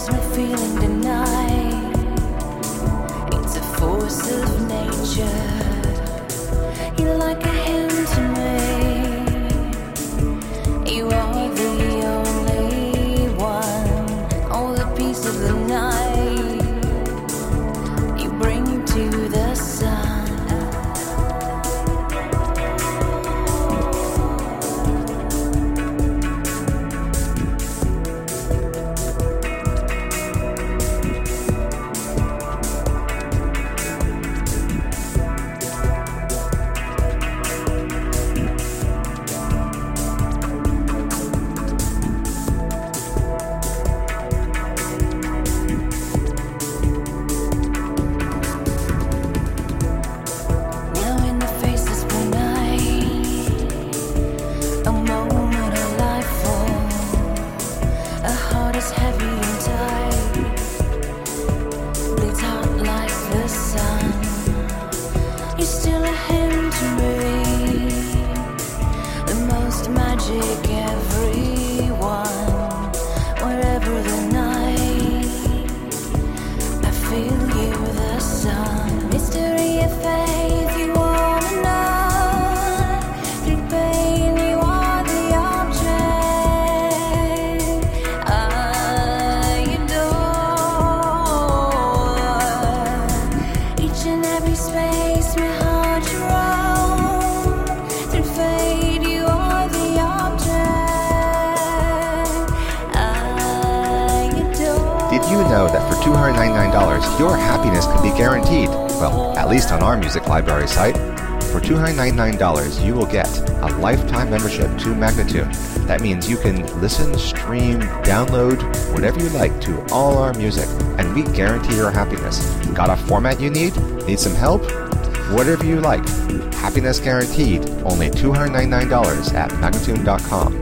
There's no feeling denied. It's a force of nature. You're like a hymn to me. You are the only one. All the peace of the night you bring to the sun. $299, your happiness can be guaranteed. Well, at least on our music library site. For $299, you will get a lifetime membership to Magnatune. That means you can listen, stream, download, whatever you like to all our music, and we guarantee your happiness. Got a format you need? Need some help? Whatever you like. Happiness guaranteed. Only $299 at Magnatune.com.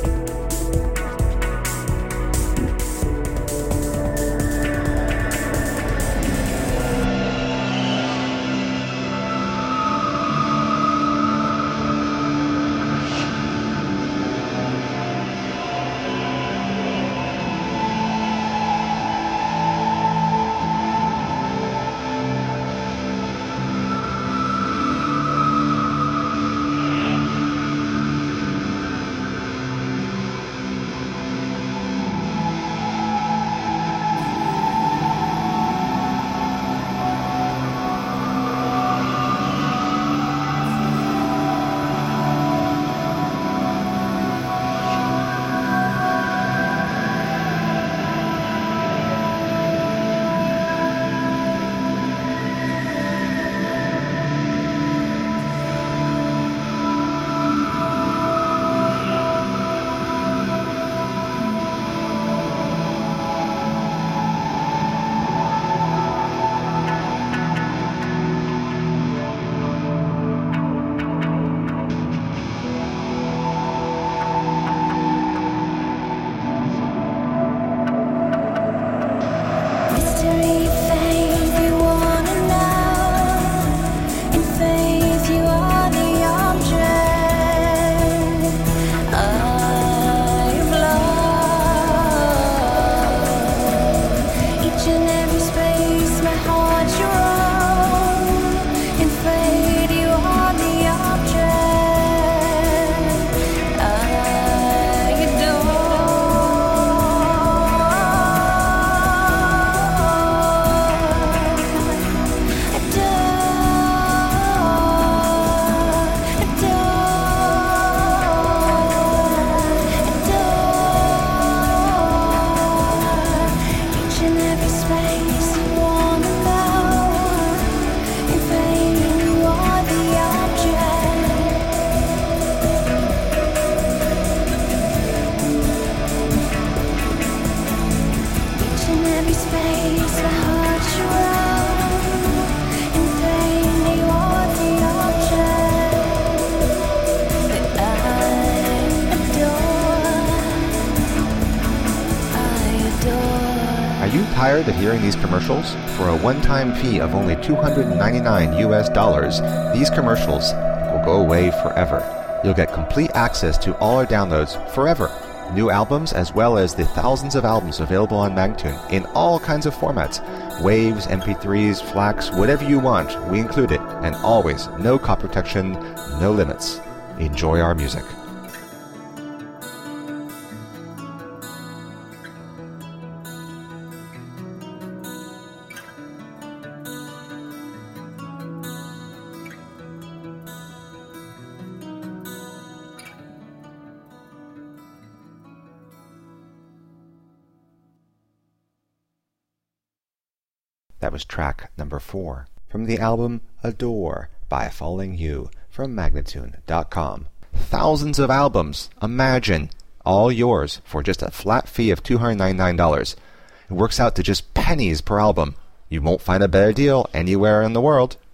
Tired of hearing these commercials? For a one-time fee of only $299 US, these commercials will go away forever. You'll get complete access to all our downloads forever. new albums as well as the thousands of albums available on Magnatune in all kinds of formats. Waves, MP3s, FLACs, whatever you want, we include it. And always, no copy protection, no limits. Enjoy our music. That was track number 4 from the album Adore by Falling You from Magnatune.com. Thousands of albums, imagine, all yours for just a flat fee of $299. It works out to just pennies per album. You won't find a better deal anywhere in the world.